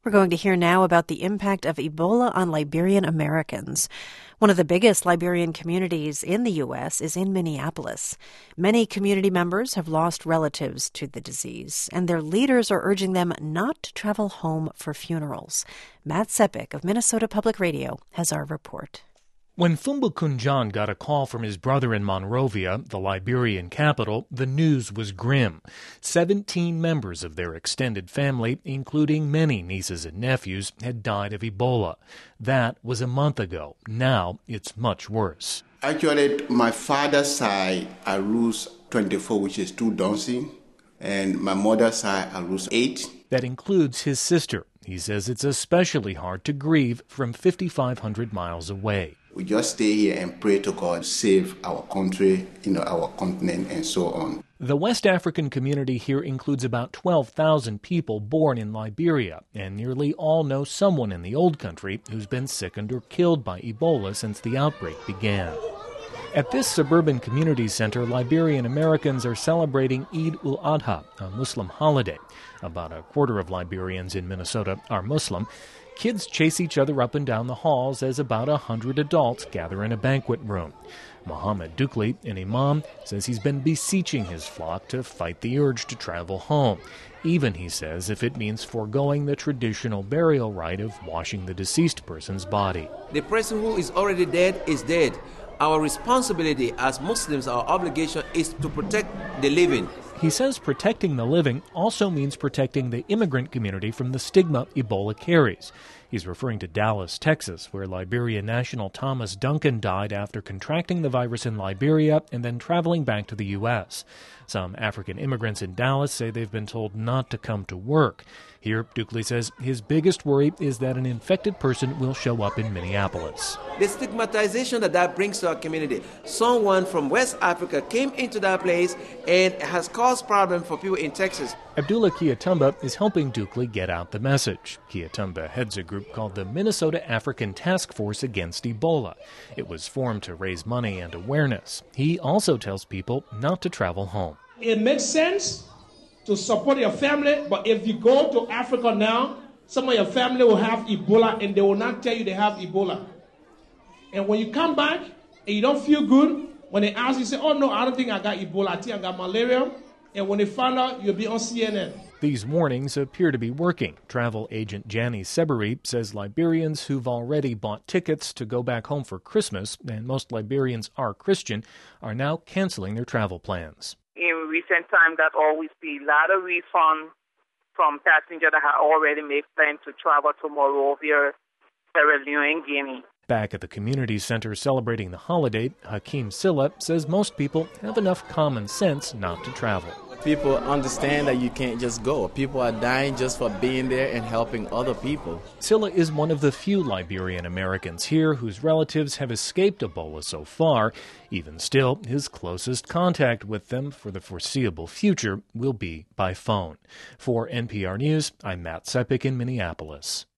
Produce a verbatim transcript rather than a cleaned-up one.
We're going to hear now about the impact of Ebola on Liberian Americans. One of the biggest Liberian communities in the U S is in Minneapolis. Many community members have lost relatives to the disease, and their leaders are urging them not to travel home for funerals. Matt Sepik of Minnesota Public Radio has our report. When Fumba Kunjan got a call from his brother in Monrovia, the Liberian capital, the news was grim. Seventeen members of their extended family, including many nieces and nephews, had died of Ebola. That was a month ago. Now it's much worse. Actually, my father's side, I lose twenty-four, which is two dancing, and my mother's side, I lose eight. That includes his sister. He says it's especially hard to grieve from fifty-five hundred miles away. We just stay here and pray to God, save our country, you know, our continent, and so on. The West African community here includes about twelve thousand people born in Liberia, and nearly all know someone in the old country who's been sickened or killed by Ebola since the outbreak began. At this suburban community center, Liberian Americans are celebrating Eid ul-Adha, a Muslim holiday. About a quarter of Liberians in Minnesota are Muslim. Kids chase each other up and down the halls as about a hundred adults gather in a banquet room. Mohammed Dukli, an imam, says he's been beseeching his flock to fight the urge to travel home, even, he says, if it means foregoing the traditional burial rite of washing the deceased person's body. The person who is already dead is dead. Our responsibility as Muslims, our obligation is to protect the living. He says protecting the living also means protecting the immigrant community from the stigma Ebola carries. He's referring to Dallas, Texas, where Liberian national Thomas Duncan died after contracting the virus in Liberia and then traveling back to the U S. Some African immigrants in Dallas say they've been told not to come to work. Here, Dukli says his biggest worry is that an infected person will show up in Minneapolis. The stigmatization that that brings to our community. Someone from West Africa came into that place and has caused problems for people in Texas. Abdullah Kiatumba is helping Dukli get out the message. Kiatumba heads a group called the Minnesota African Task Force Against Ebola. It was formed to raise money and awareness. He also tells people not to travel home. It makes sense to support your family, but if you go to Africa now, some of your family will have Ebola and they will not tell you they have Ebola. And when you come back and you don't feel good, when they ask you, say, oh no, I don't think I got Ebola, I think I got malaria. And when they find out, you'll be on C N N. These warnings appear to be working. Travel agent Jani Seberi says Liberians who've already bought tickets to go back home for Christmas, and most Liberians are Christian, are now canceling their travel plans. In recent time, that always be a lot of refund from passengers that have already made plans to travel to Monrovia, Sierra Leone, and Guinea. Back at the community center celebrating the holiday, Hakeem Silla says most people have enough common sense not to travel. People understand that you can't just go. People are dying just for being there and helping other people. Silla is one of the few Liberian Americans here whose relatives have escaped Ebola so far. Even still, his closest contact with them for the foreseeable future will be by phone. For N P R News, I'm Matt Sepik in Minneapolis.